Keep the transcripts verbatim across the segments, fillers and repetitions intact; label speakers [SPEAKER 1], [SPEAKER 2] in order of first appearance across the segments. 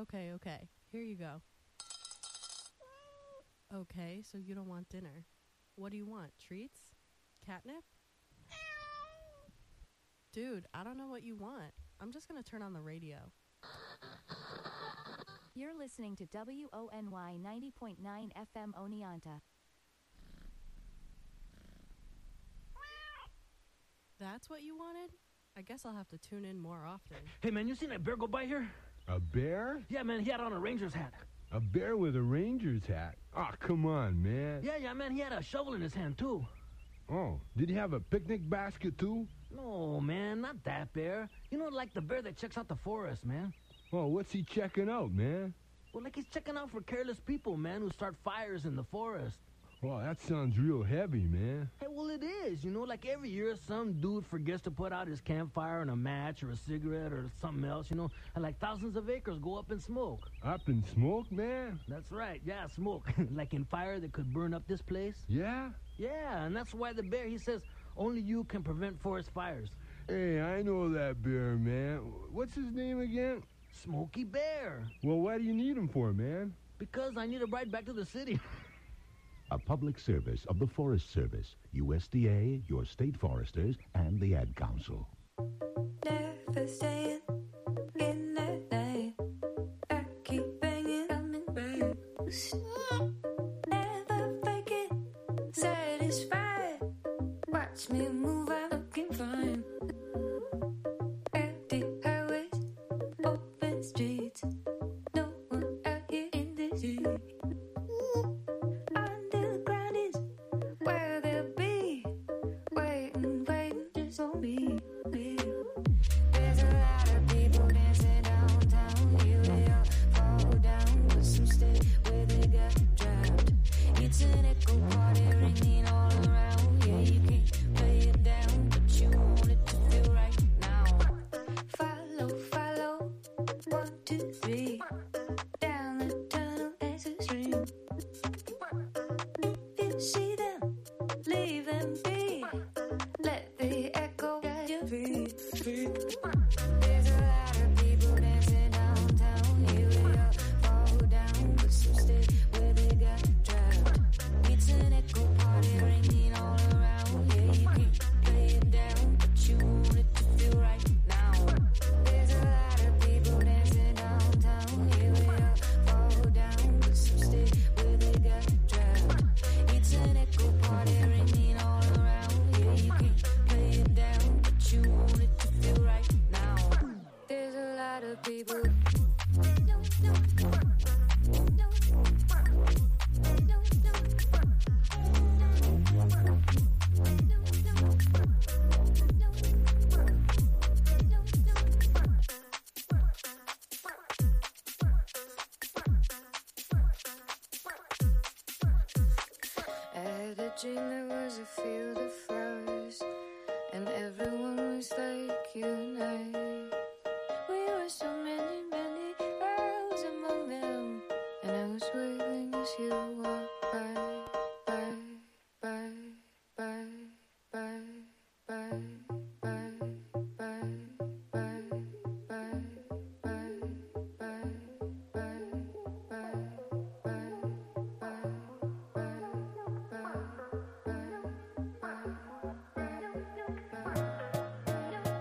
[SPEAKER 1] Okay, okay. Here you go. Okay, so you don't want dinner. What do you want? Treats? Catnip? Dude, I don't know what you want. I'm just gonna turn on the radio.
[SPEAKER 2] You're listening to W O N Y ninety point nine F M Oneonta.
[SPEAKER 1] That's what you wanted? I guess I'll have to tune in more often.
[SPEAKER 3] Hey, man, you seen that bear go by here?
[SPEAKER 4] A bear?
[SPEAKER 3] Yeah, man, he had on a Ranger's hat.
[SPEAKER 4] A bear with a Ranger's hat? Oh, come on, man.
[SPEAKER 3] Yeah, yeah, man, he had a shovel in his hand, too.
[SPEAKER 4] Oh, did he have a picnic basket, too?
[SPEAKER 3] No, man, not that bear. You know, like the bear that checks out the forest, man.
[SPEAKER 4] Oh, what's he checking out, man?
[SPEAKER 3] Well, like he's checking out for careless people, man, who start fires in the forest.
[SPEAKER 4] Oh, that sounds real heavy, man.
[SPEAKER 3] Hey, well, it is. You know, like every year some dude forgets to put out his campfire and a match or a cigarette or something else, you know, and like thousands of acres go up in smoke.
[SPEAKER 4] Up in smoke, man?
[SPEAKER 3] That's right, yeah, smoke. Like in fire that could burn up this place.
[SPEAKER 4] Yeah?
[SPEAKER 3] Yeah, and that's why the bear, he says, only you can prevent forest fires.
[SPEAKER 4] Hey, I know that bear, man. What's his name again?
[SPEAKER 3] Smokey Bear.
[SPEAKER 4] Well, why do you need him for, man?
[SPEAKER 3] Because I need a ride back to the city.
[SPEAKER 5] A public service of the Forest Service, U S D A, your state foresters, and the Ad Council.
[SPEAKER 6] Never staying in that night. I keep banging, coming back. Never fake it, satisfied. Watch me move, I'm looking fine. Empty highways, open streets. No one out here in the street. Underground is where they'll be. Waiting, waiting just for me. There's a lot of people dancing downtown. Here they all fall down, but some stay where they got trapped. It's an echo party ringing all around. Yeah, you can't play it down, but you want it to feel right now. Follow, follow, one, two, three. Down the tunnel there's a stream. If you see them, leave them be. Let the echo guide your feet. There's a lot of people dancing downtown. Here we all fall down, but some stay where they got trapped. It's an echo party ringing all around. Yeah, you can't play it down, but you want it to feel right now. There's a lot of people dancing downtown. Here we all fall down, but some stay where they got trapped. It's an echo party ringing all around. Yeah, you can't play it down, but you want it to feel right now. There's a lot of people. I had a dream there was a field of flowers, and everyone was like you and I. We were so many, many girls among them, and I was waving as you walked by, by, by, by, by, by, by, by, by, by, by, by, by, by, by.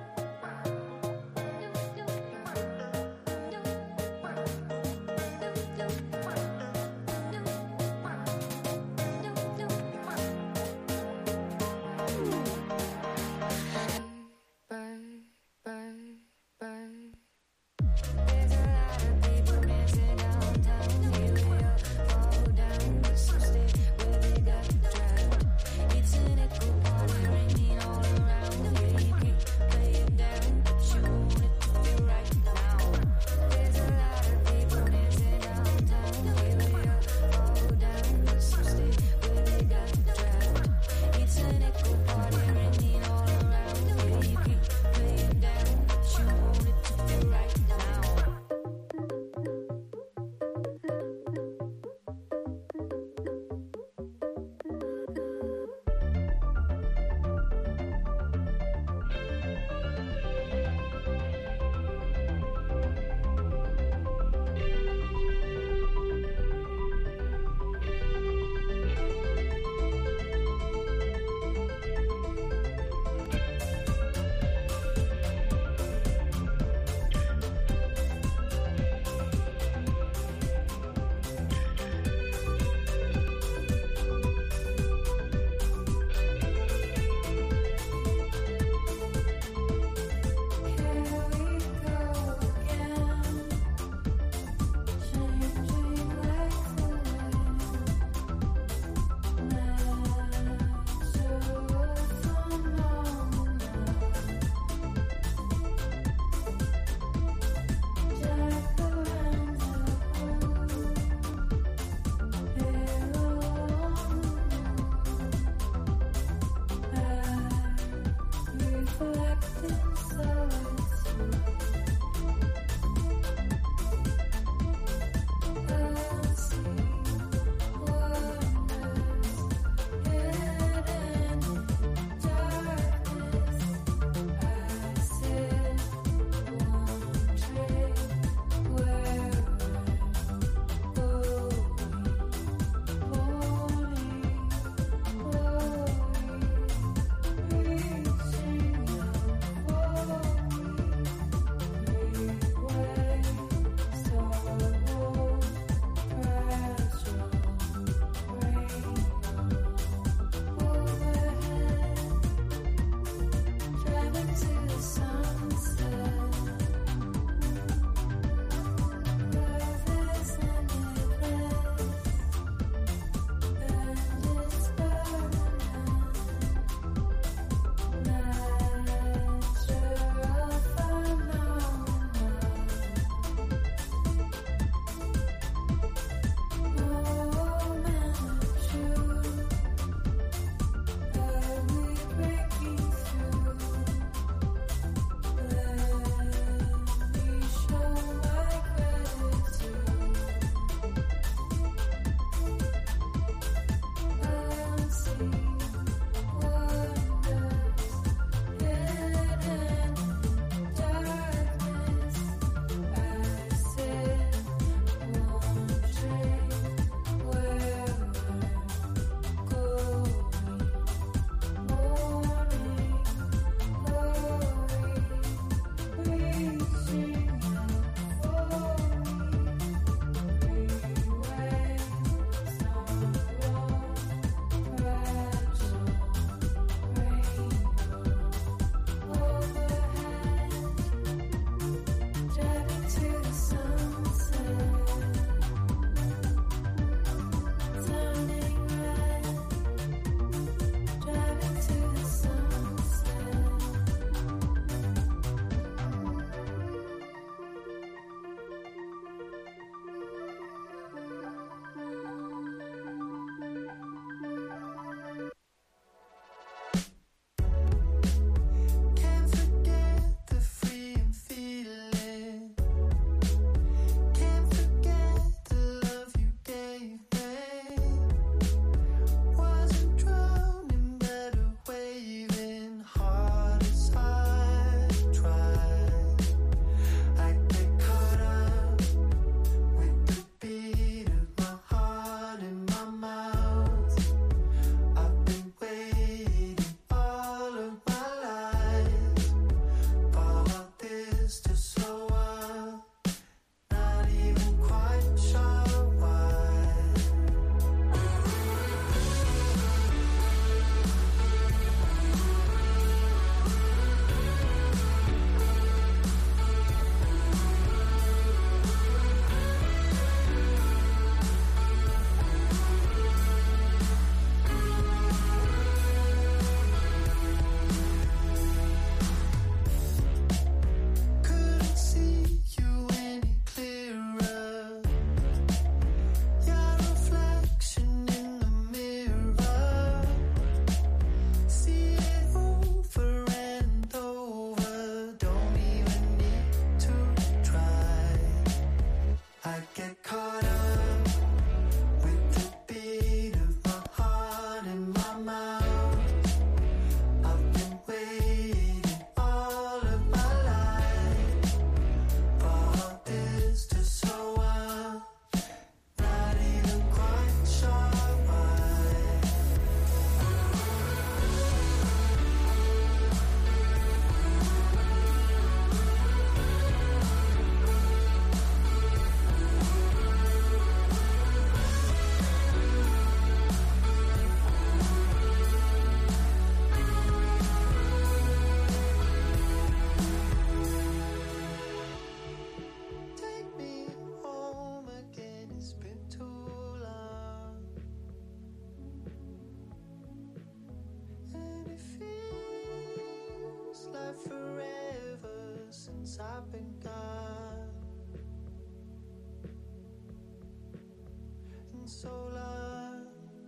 [SPEAKER 7] sola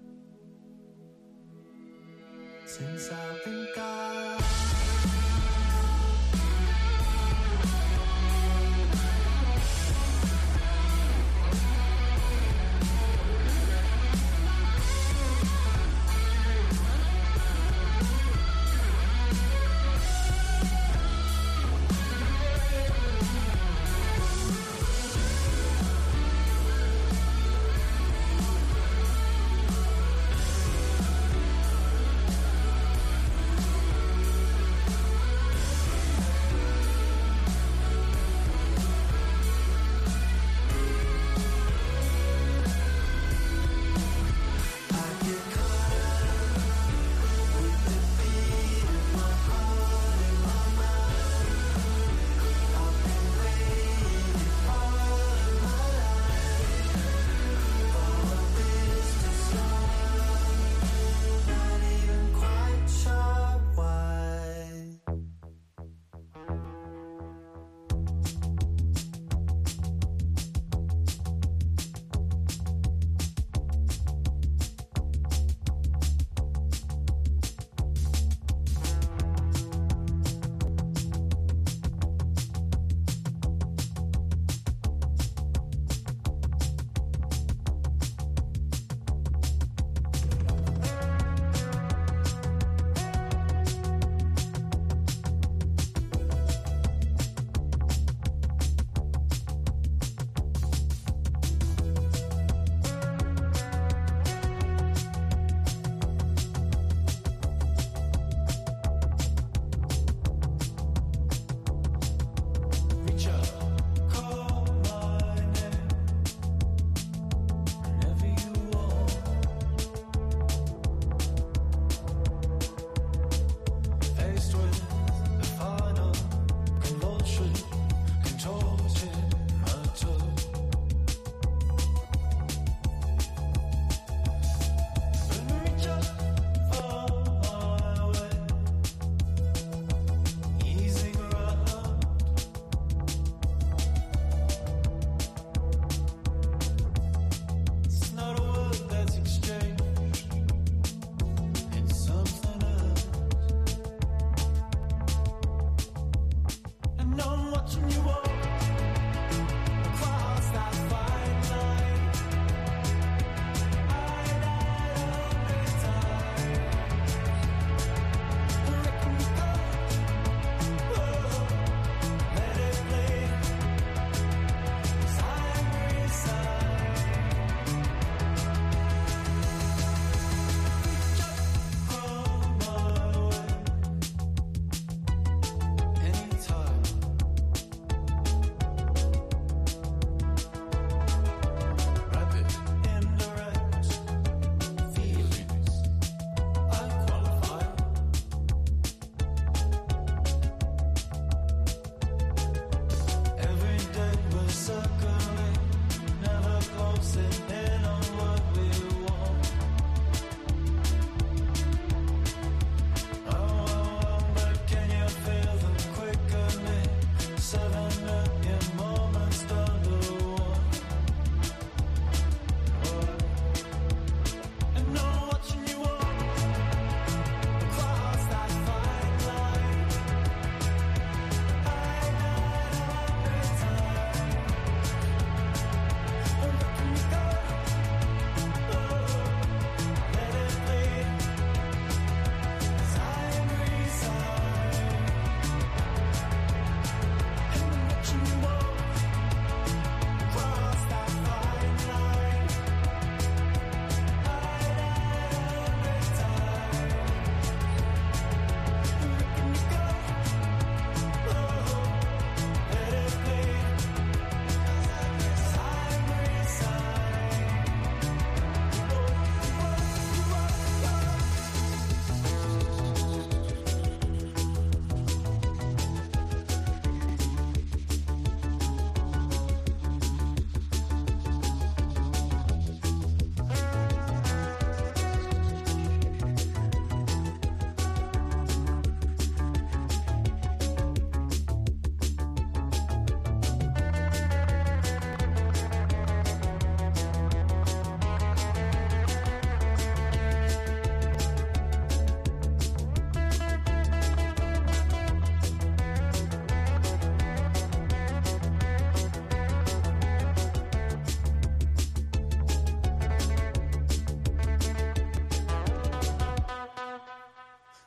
[SPEAKER 7] senza tentare.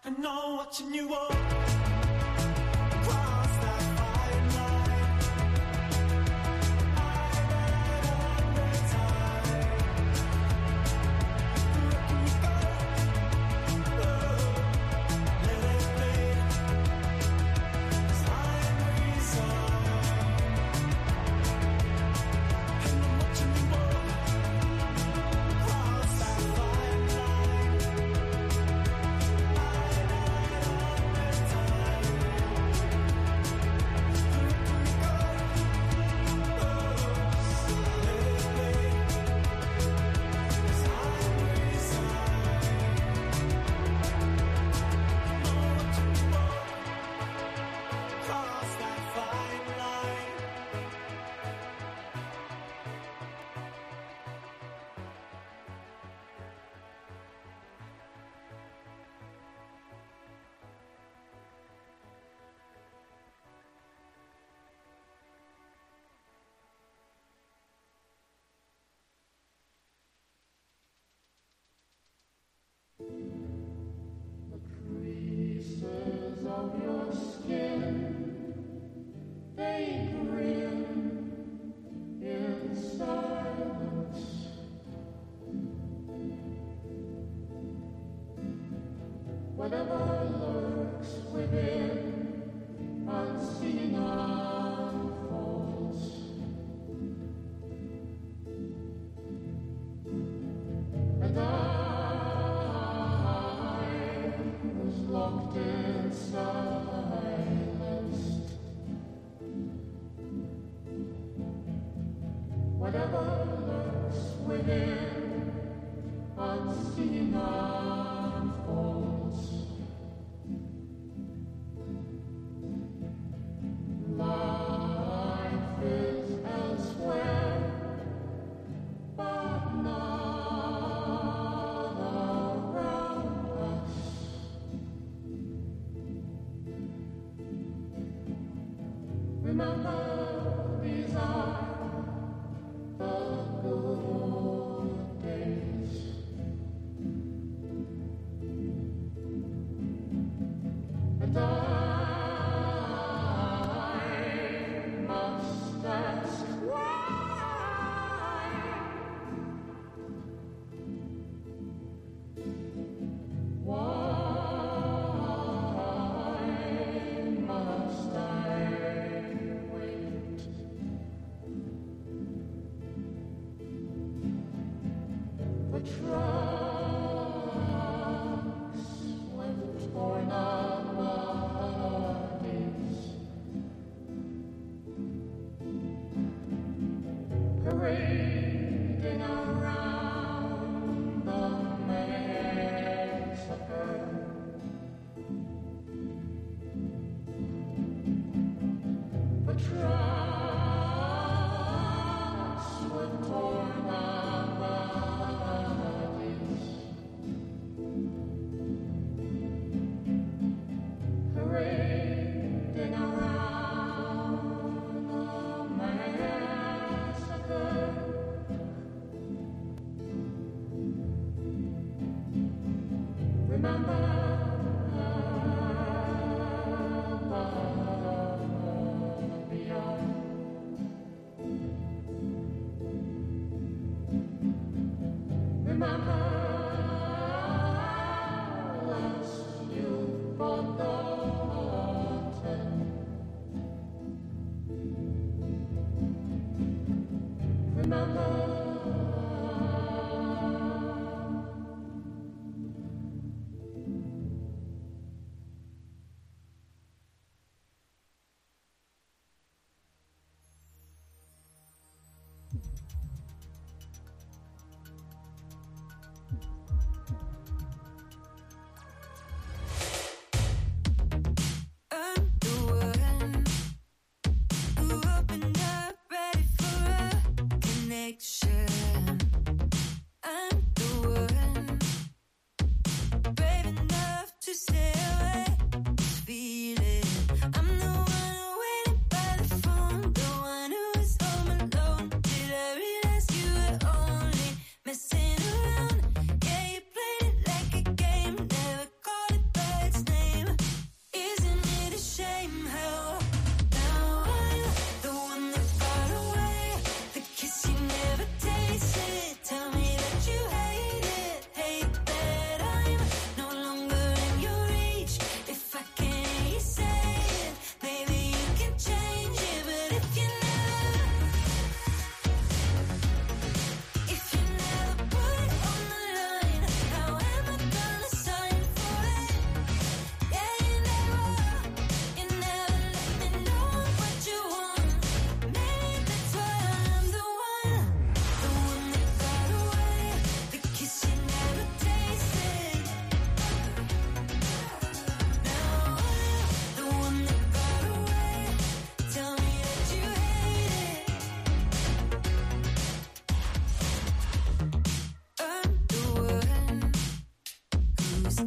[SPEAKER 7] And no watching you walk across that fine line. I read a hundred times. Letting you go. Oh, let it play. 'Cause I'm resigned. And I'm watching you walk across that fine line.
[SPEAKER 8] Creases of your skin, they grin in silence. Whatever lurks within, unseen unfolds. And I locked in silence. Whatever lurks within, unseen unfolds. Life is elsewhere, but not around us. Remember, these are the good days. And I must ask why. Why must I wait? The trucks with torn up bodies parading around the massacre. The trucks with torn up bodies parading around the massacre. Remember above, beyond. Remember, last you've forgotten. Remember.
[SPEAKER 6] I'm the one who opened up, ready for a connection. I'm the one brave enough to stay away. This feeling. I'm the one waiting by the phone, the one who was home alone. Did I realize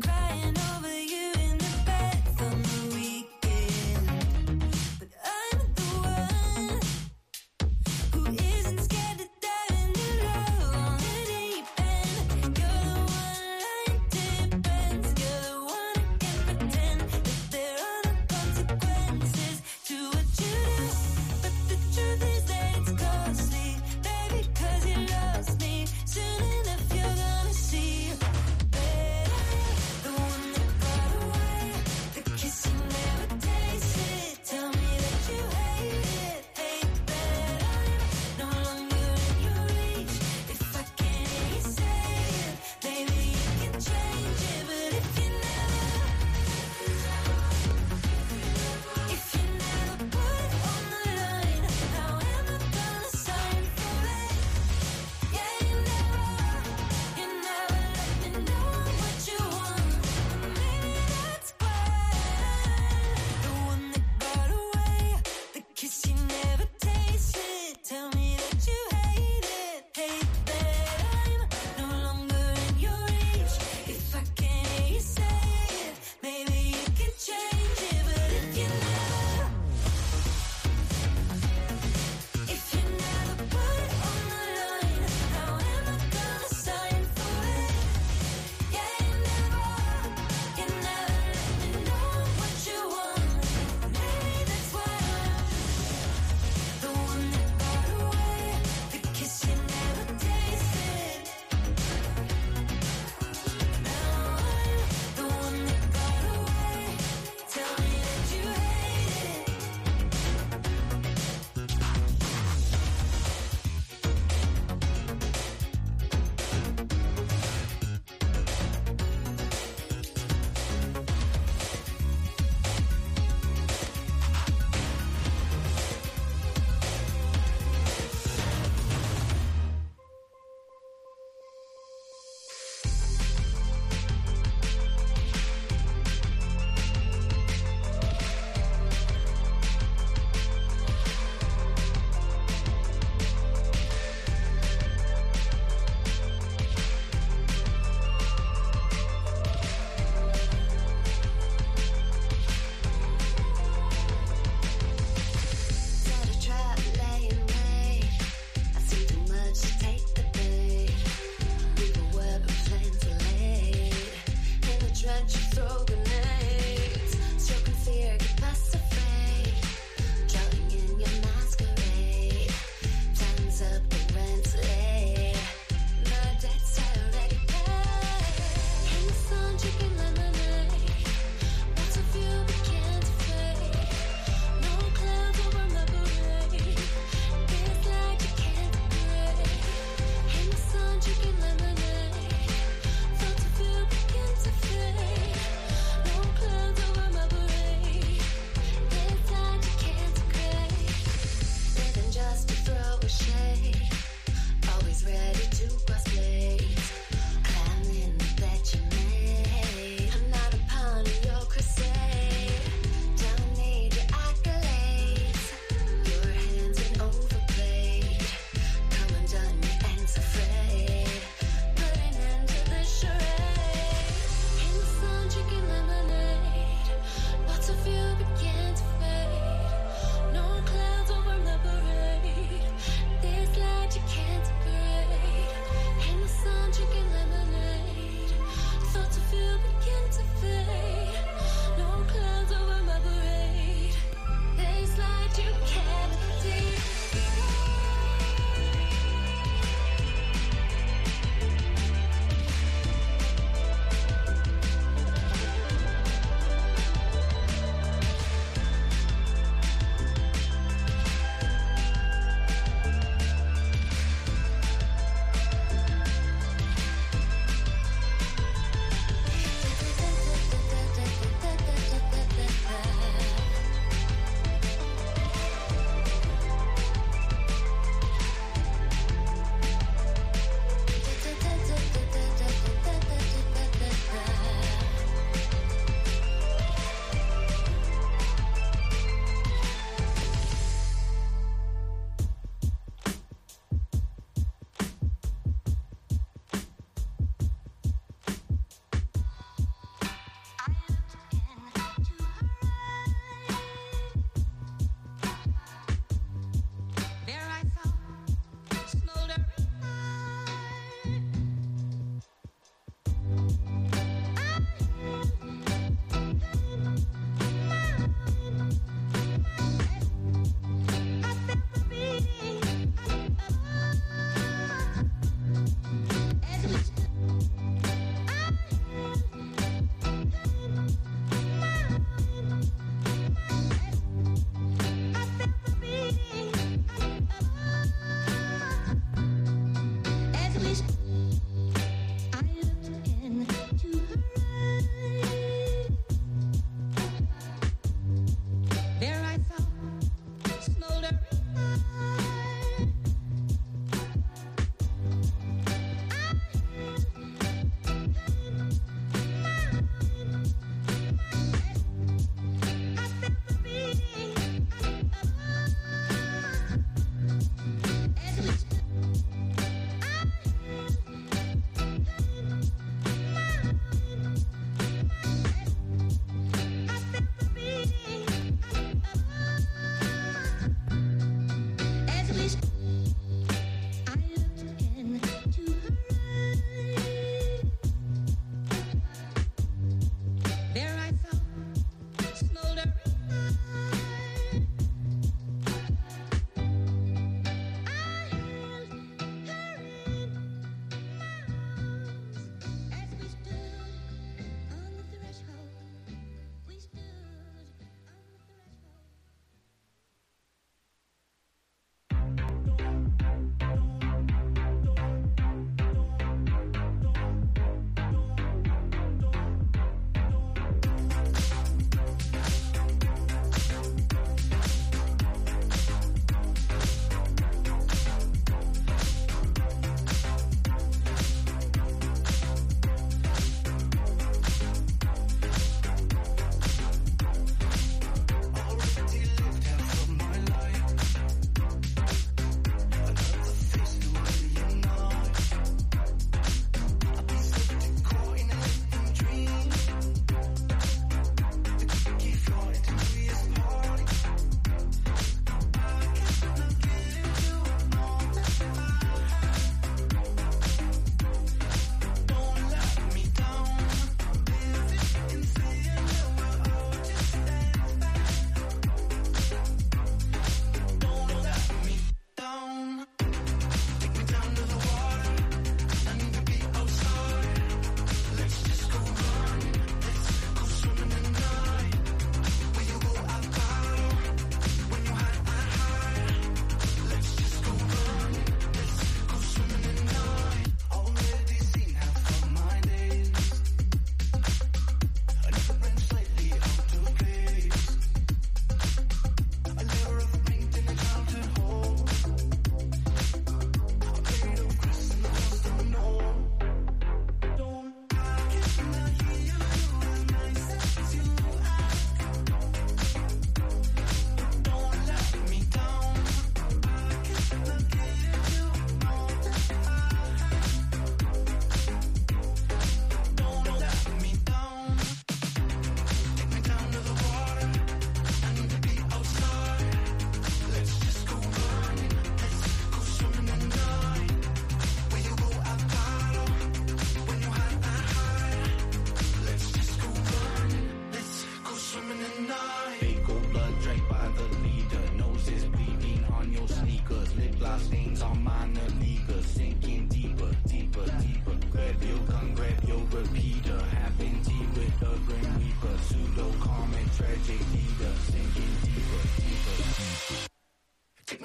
[SPEAKER 6] crying over you in the bed from the weekend. But I'm the one who isn't scared to dive in the love on the deep end. You're the one line depends. You're the one who can pretend that there are no consequences to what you do. But the truth is that it's costly, baby, 'cause you lost me. Soon enough you're gonna see better. The one that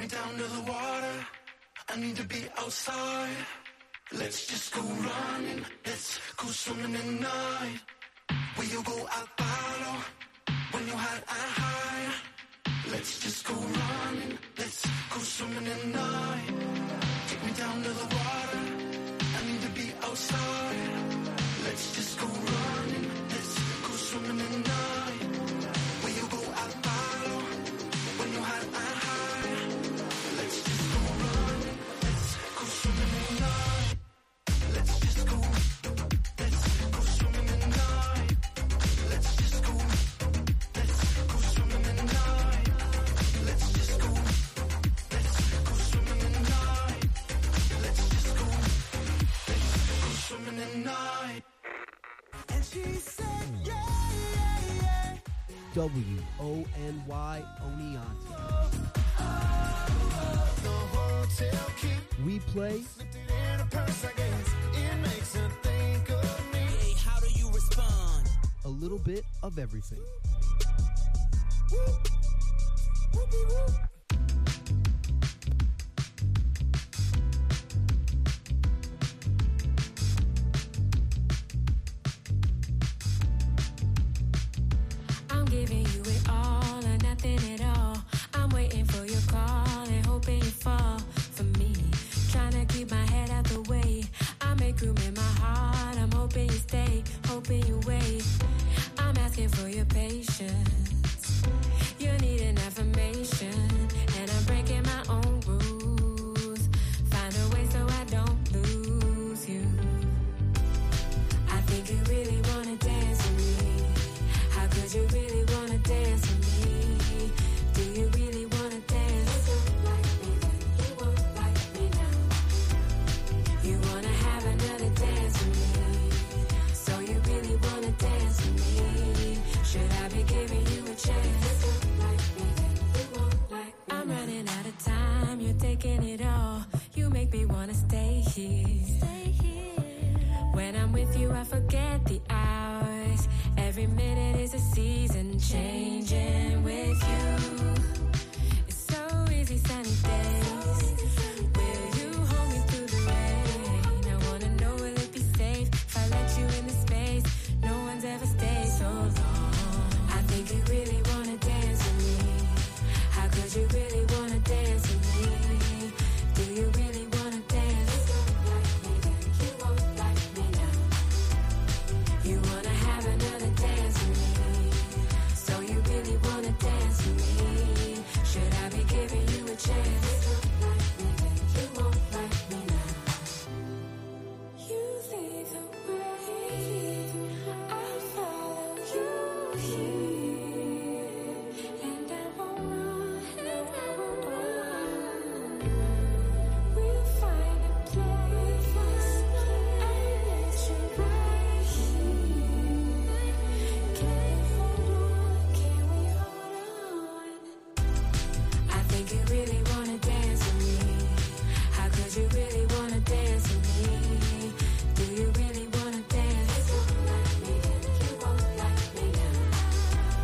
[SPEAKER 7] me down to the water. I need to be outside. Let's just go running. Let's go swimming in the night. Where you go, I'll follow. When you hide, I hide. Let's just go running. Let's go swimming in the night. Take me down to the water. I need to be outside. Let's just go running. Let's go swimming in the night. Where you go, I'll follow. When you hide, I hide. Let's just go running. Let's go swimming in the night. Let's just go. Let's go swimming in the night. Let's just go. Let's go swimming in the night. Let's just go. Let's go swimming in the night. Let's just go. Let's go swimming in the night.
[SPEAKER 9] And she said, yeah, yeah, yeah. W O N Y Oneonta.
[SPEAKER 7] The hotel key.
[SPEAKER 9] We play
[SPEAKER 7] Slipped it in a purse, I guess. It makes her think of me.
[SPEAKER 10] Hey, how do you respond?
[SPEAKER 9] a little bit of everything.
[SPEAKER 6] I'm giving you it all or nothing at all. I'm waiting for your call and hoping you fall for me. Trying to keep my head out the way. I make room in my heart. I'm hoping you stay, hoping you wait. I'm asking for your patience. You need an affirmation, and I'm breaking my own rules. Find a way so I don't lose you. I think you really wanna dance with me. How could you really wanna dance with me? Do you really wanna dance? You don't like me then, you won't like me now. You wanna have another dance with me. So you really wanna dance with me. Should I be giving you a chance? You don't like me then, you won't like me. I'm running out of time, you're taking it all. You make me wanna stay here. Stay here. When I'm with you, I forget the hours. Every minute is a season changing with you. It's so easy sunny days. Will you hold me through the rain? I wanna know, will it be safe if I let you in the space? No one's ever stayed so long. I think you really wanna dance with me. How could you really wanna dance with me? Do you really wanna dance? You don't like me then, you won't like me now. You wanna have another dance with me. So you really wanna dance with me. Should I be giving you a chance? You don't like me then, you won't like me now. You lead the way, I'll follow you here. And I won't run, and I won't run. We'll find a place and let you right here. Can we hold on? Can we hold on? I think you really wanna dance with me. How could you really wanna dance with me? Do you really wanna dance? You don't like me then, you won't like me now.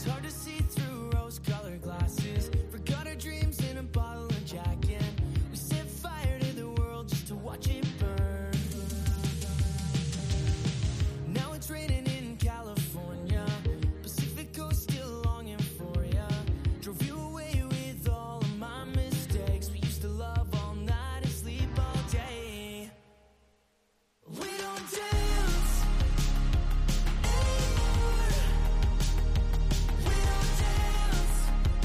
[SPEAKER 10] hard to see through rose-colored glasses. Forgot our dreams in a bottle of Jack, and we set fire to the world just to watch it burn. Now it's raining in California, Pacific Coast still longing for ya. Drove you away with all of my mistakes. We used to love all night and sleep all day. We don't dance anymore. We don't dance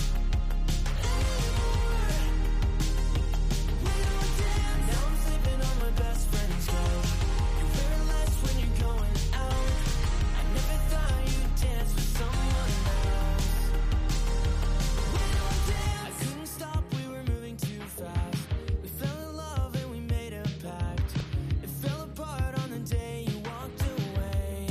[SPEAKER 10] anymore. We don't dance. Now I'm sleeping on my best friend's couch. You're wearing less when you're going out. I never thought you'd dance with someone else. We don't dance. I couldn't stop, we were moving too fast. We fell in love and we made a pact. It fell apart on the day you walked away.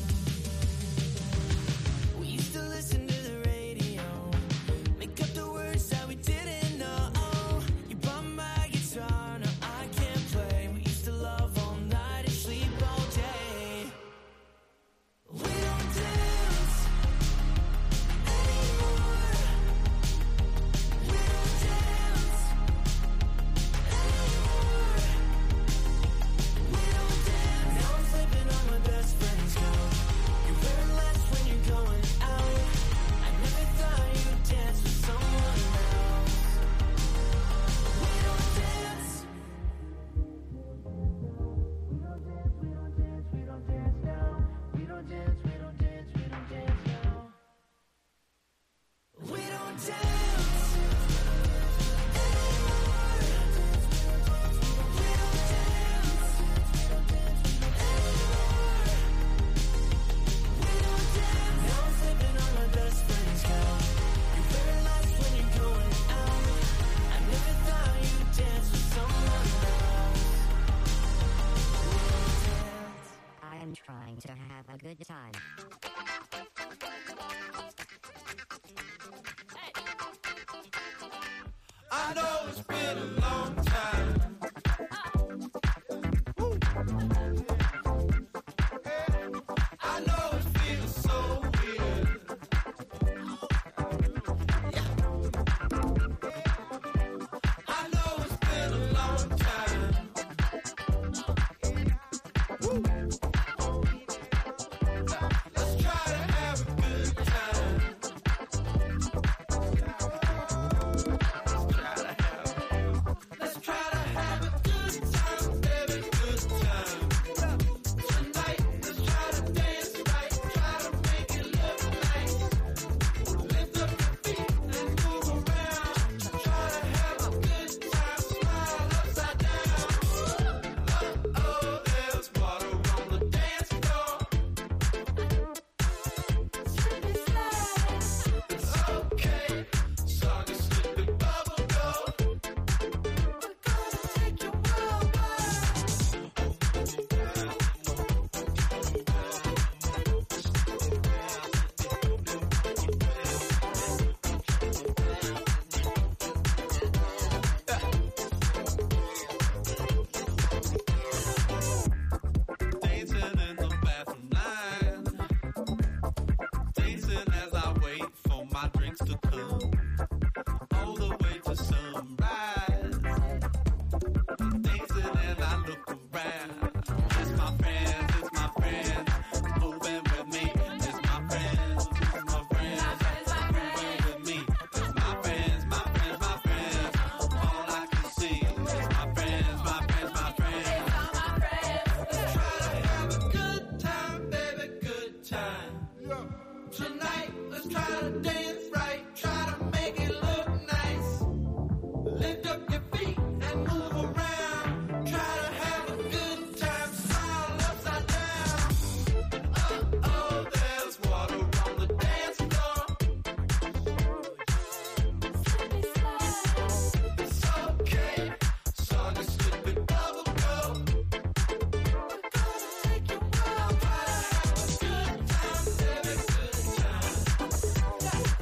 [SPEAKER 10] We used to listen to the radio, make up the words that we didn't know. You bought my guitar, now I can't play. We used to love all night and sleep all day. We don't dance anymore. We don't dance anymore. We don't dance. Now I'm sleeping on my best friend's couch. You're wearing less when you're going out. I never thought you'd dance with someone else. We don't dance. We don't dance, we don't dance, we don't dance now. We don't dance, we don't dance, we don't dance now. We don't dance anymore. We don't dance anymore. We don't dance. Now I'm sleeping on my best friend's couch. You're wearing less when you're going out. I never thought you'd dance with someone else. We don't dance.
[SPEAKER 11] I'm trying to have a good time.
[SPEAKER 7] I know it's been a long time. Woo. I know it feels so weird. Yeah. I know it's been a long time. Woo. Let's try to have a good time. Let's try to have a good time, baby, good time. Tonight, let's try to dance right, try to make it look nice. Lift up your feet and move around. Try to have a good time, smile upside down. Uh-oh, there's water on the dance floor. Slippy slide. It's okay. Soggy, slippy bubble go. We're gonna take you worldwide. Dancing in the bathroom line. Dancing as I wait for my drinks to come. All the way to sunrise. Dancing and I look around. It's my friends, it's my friends. Moving with me. It's my friends, it's my friends. Moving with me. It's my friends, my friends, my friends. All I can see is my friends, my friends, my friends. Let's try to have a good time, baby, good time. Tonight, let's try to dance right, try to make it look nice. Lift up your feet and move around. Try to have a good time, smile upside down. Uh-oh, there's water on the dance floor. Slippy slide. It's okay. Soggy, slippy bubble go. We're gonna take you worldwide. Try to have a good time, baby, good time.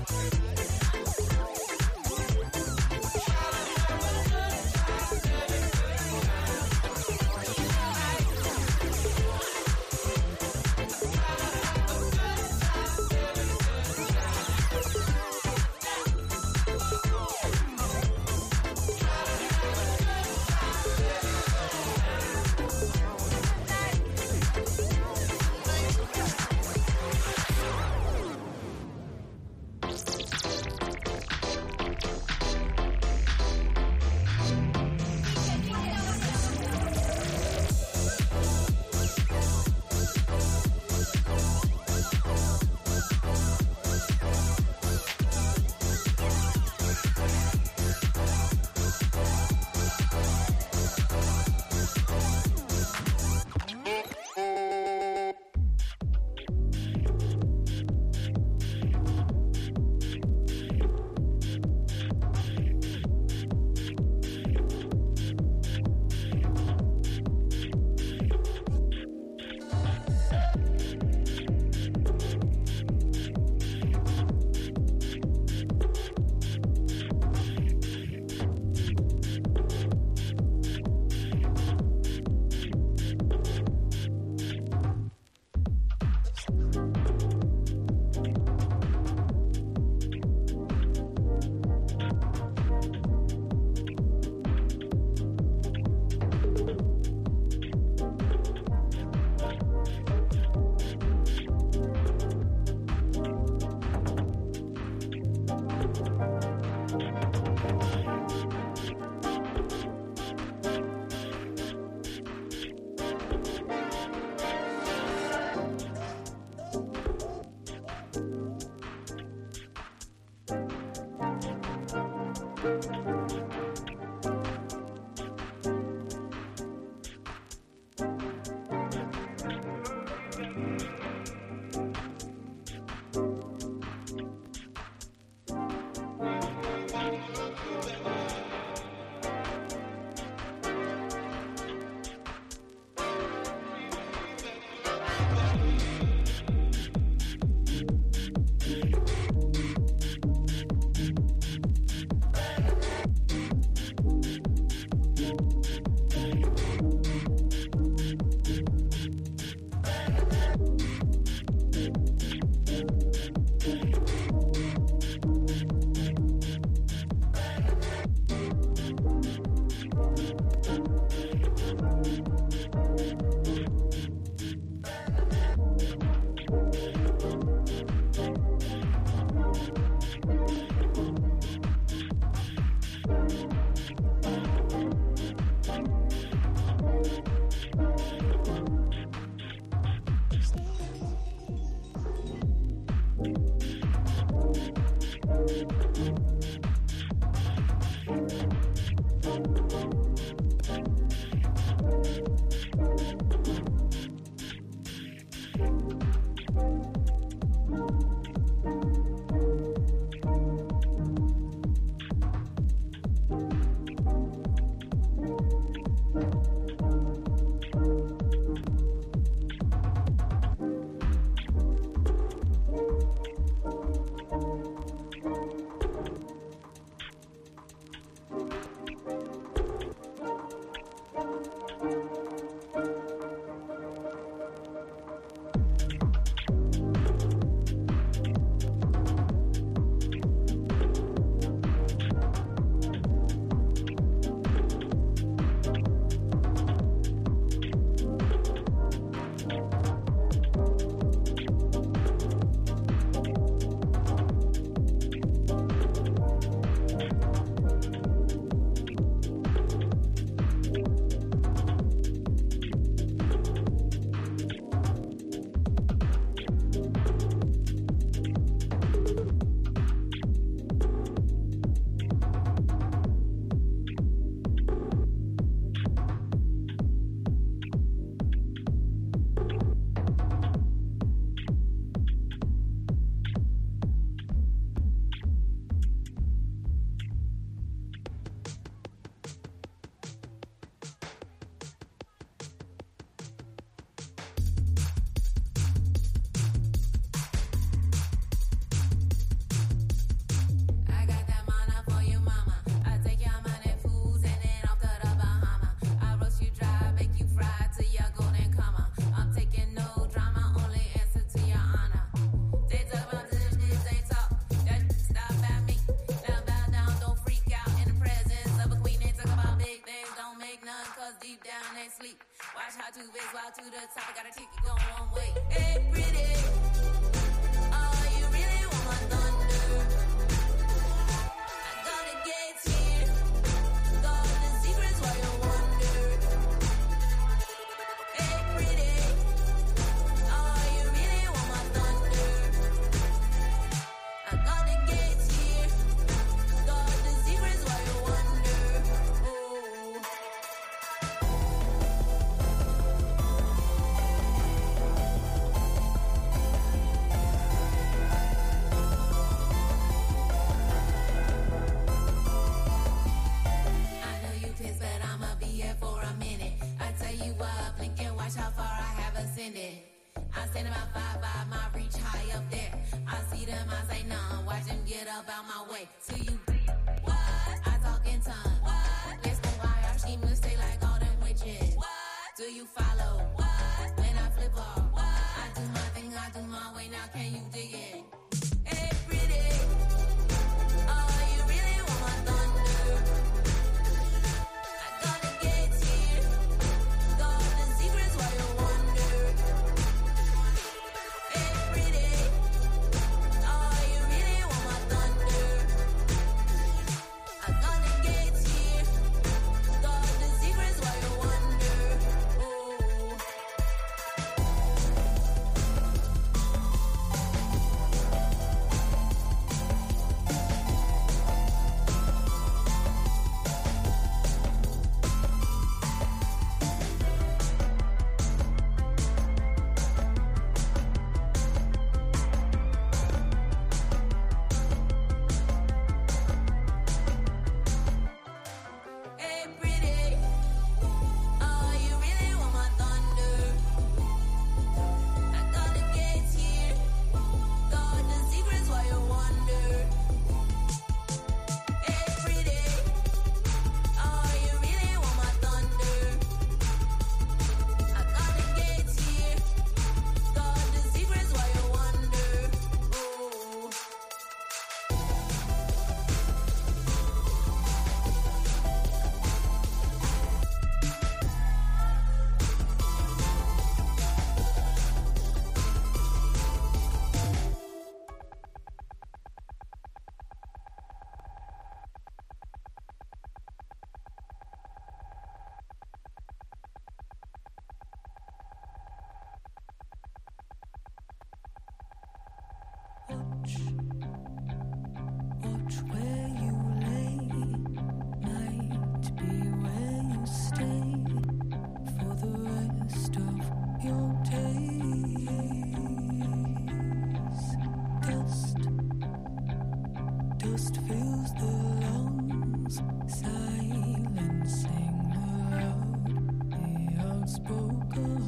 [SPEAKER 6] dust fills the lungs, silencing the loud, the outspoken.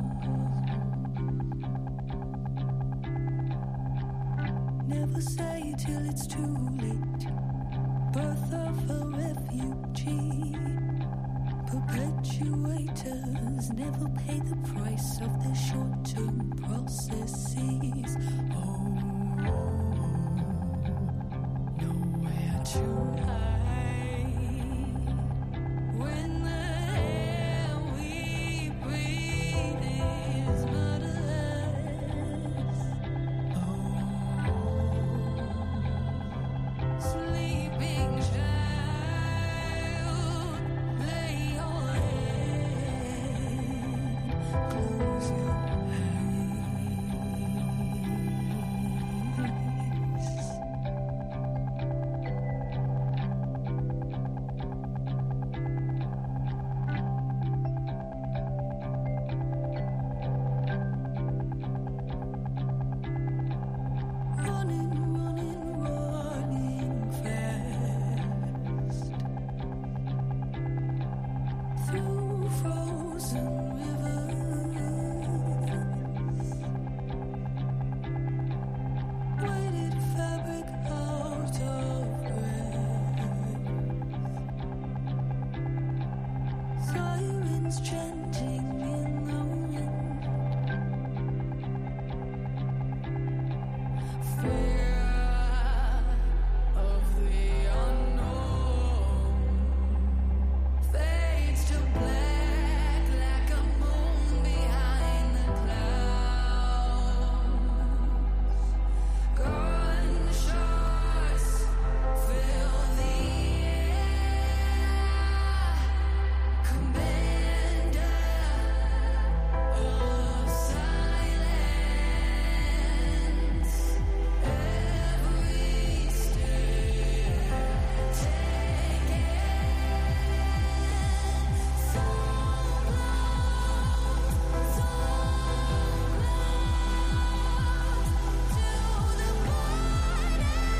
[SPEAKER 6] Never say till it's too late. Birth of a refugee. Perpetuators never pay the price of their short-term processes. Oh, nowhere to hide. When the air we breathe is murderous. Oh, sleeping child, lay your head, close your running, running, running fast through frozen rivers. Weighted fabric out of breath. Sirens chanting in the wind. Fear of the unknown fades to black like a moon behind the clouds. Gunshots fill the air. Commander of silence. Every step taken, so close, so close to the border's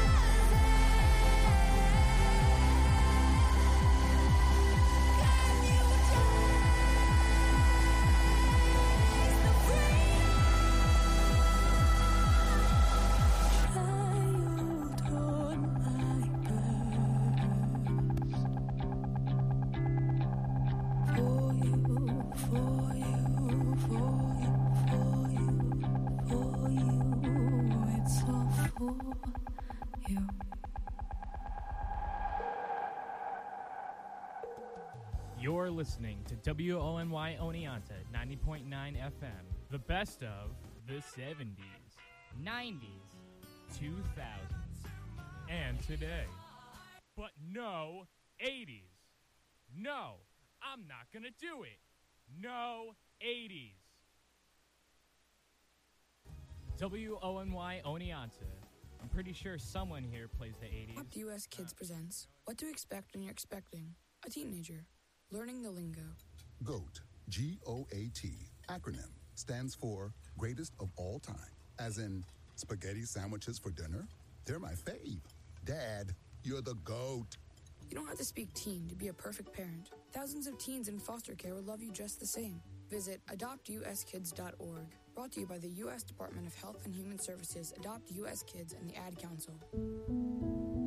[SPEAKER 6] edge. Can you taste the freedom? Child on my breast. For you, for you, for you, for you, for you. It's all for you.
[SPEAKER 12] You're listening to W O N Y Oneonta ninety point nine F M, the best of the seventies, nineties, two thousands, and today. But no eighties. No, I'm not gonna do it. No eighties. W O N Y Oneonta. I'm pretty sure someone here plays the eighties.
[SPEAKER 13] Up U S Kids presents What to Expect When You're Expecting a Teenager. Learning the lingo.
[SPEAKER 14] GOAT, G O A T, acronym, stands for Greatest of All Time. As in, spaghetti sandwiches for dinner? They're my fave. Dad, you're the GOAT.
[SPEAKER 13] You don't have to speak teen to be a perfect parent. Thousands of teens in foster care will love you just the same. Visit adopt u s kids dot org. Brought to you by the U S Department of Health and Human Services, Adopt U S Kids, and the Ad Council.